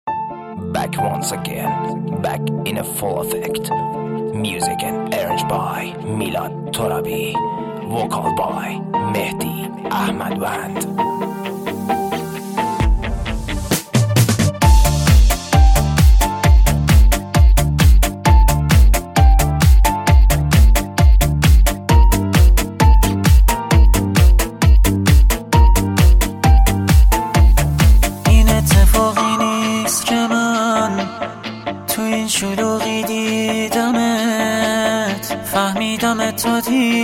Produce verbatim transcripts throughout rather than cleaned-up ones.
Back once again, back in a full effect. Music and arranged by Milad Torabi. Vocal by Mehdi Ahmadwand. شلوغی دیدمت، فهمیدمت تا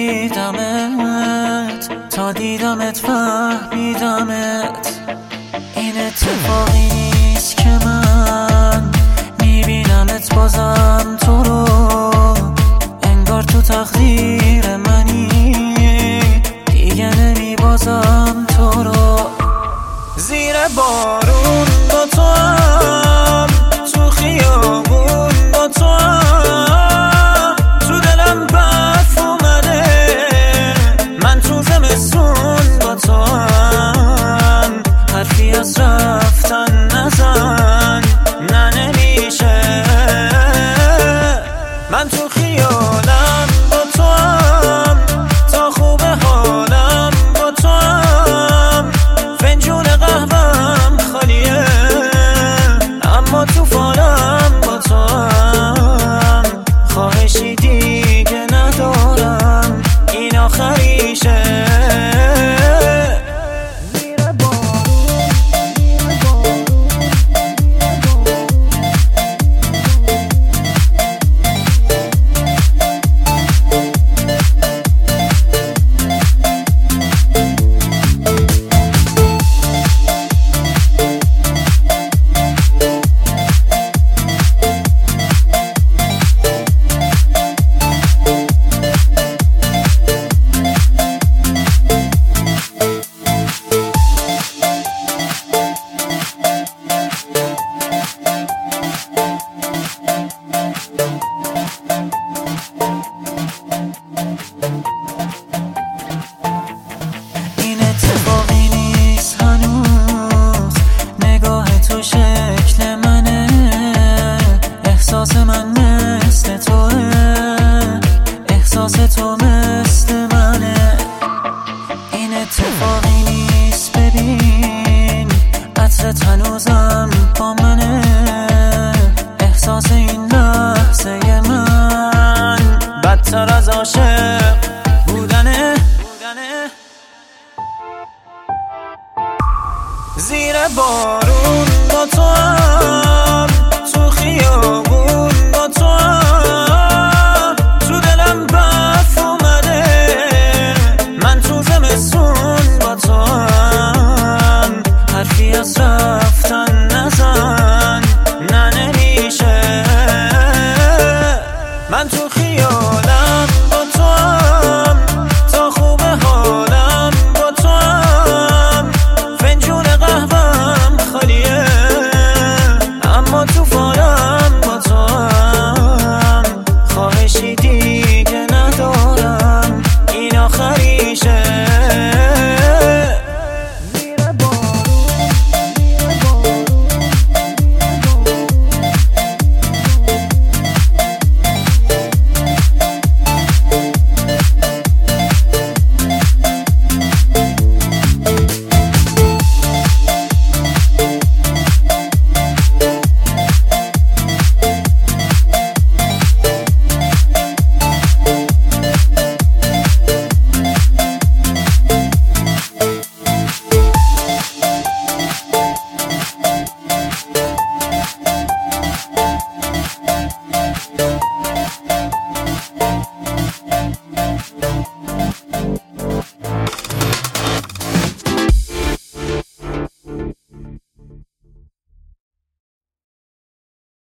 دیدمت، تا دیدمت فهمیدمت. این اتفاقی نیست که من میبینمت بازم تو رو، انگار تو تقدیر منی، دیگه نمیبازم تو رو. زیر بارون با تو هم، تو خیابون با تو هم، تو دلم برف اومده، من تو زمستون با تو هم. حرفی از رفتن نزن، نه نمیشه. من تو خیالم با تو هم، تا خوب حالم با تو هم. فنجون قهوه‌م خالیه، اما تو فالم با تو هم. خواهشی دیگه ندارم، این آخریشه. این اتفاقی نیست هنوز، نگاه تو شکل منه، احساس من مثل توه، احساس تو مثل منه. این اتفاقی نیست، ببین عطرت هنوزم با منه، احساس این لحظه من بدتر از عاشق بودنه. زیر بارون با